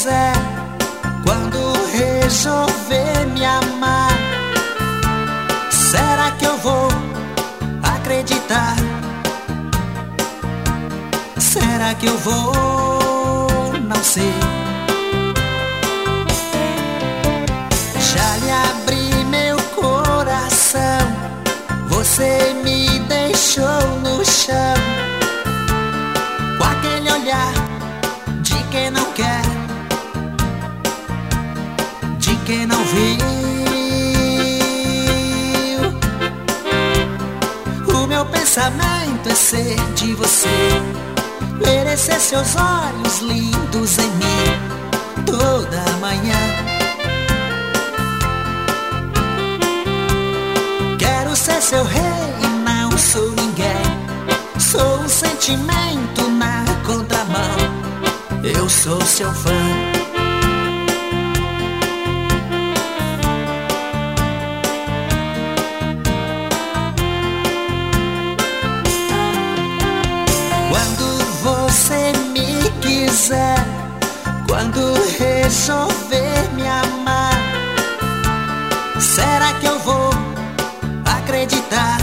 quiser, quando resolver me amar, será que eu vou acreditar? Será que eu vou? Não sei. Já lhe abri meu coração, você me deixou no chão, com aquele olhar de quem não quer, de quem não viu. O meu pensamento é ser de você, merecer seus olhos lindos em mim toda manhã. Quero ser seu rei e não sou ninguém, sou um sentimento na contramão, eu sou seu fã. Quando você me quiser, quando resolver me amar, será que eu vou acreditar?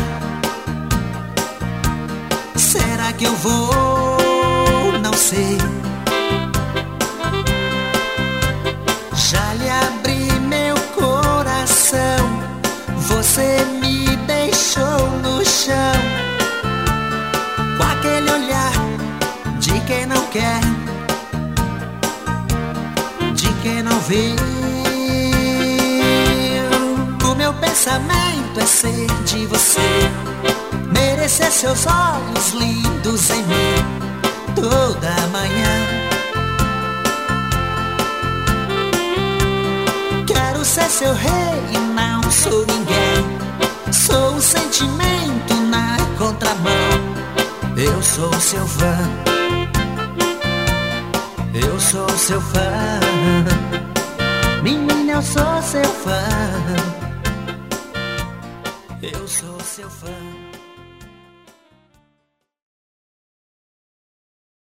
Será que eu vou? Não sei. Já lhe abri meu coração, você me deixou no chão, com aquele olhar de quem não quer, de quem não vê. O meu pensamento é ser de você, merecer seus olhos lindos em mim toda manhã. Quero ser seu rei e não sou ninguém, sou um sentimento na contramão, eu sou seu fã, eu sou seu fã. Menina, eu sou seu fã, eu sou seu fã.